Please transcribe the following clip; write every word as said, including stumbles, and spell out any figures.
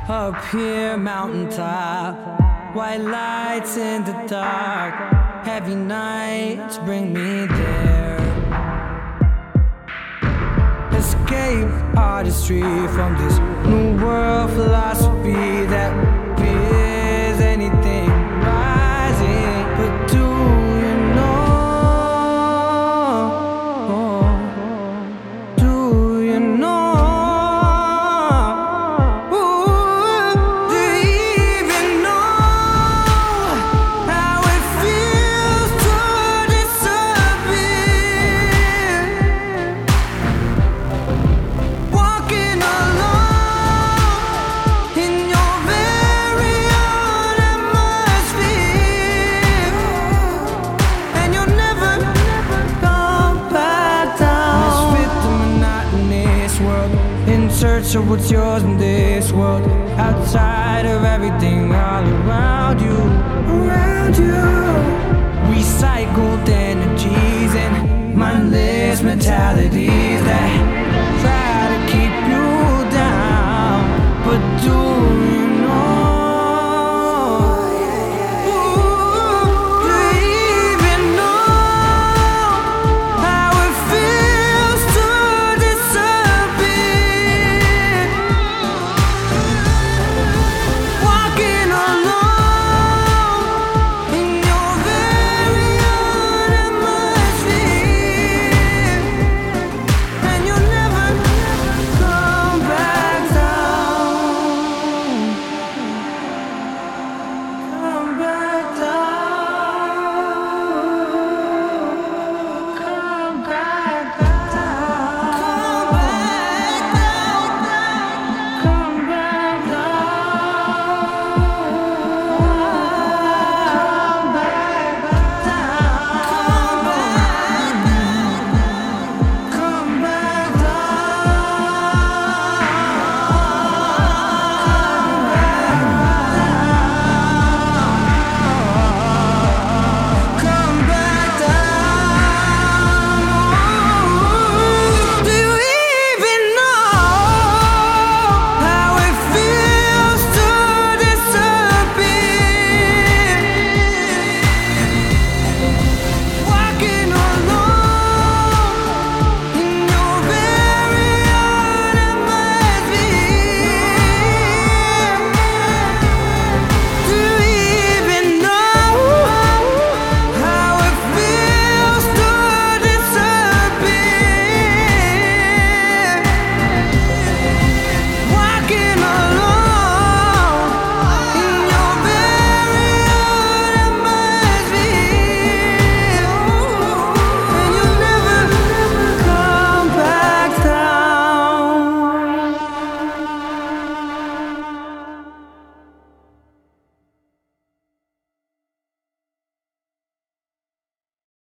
Up here, mountaintop, white lights in the dark, heavy nights bring me there. Escape artistry from this new world philosophy that fears anything rising. But do you know, do you know, in search of what's yours in this world, outside of everything all around you, around you. Recycled energies and mindless mentality.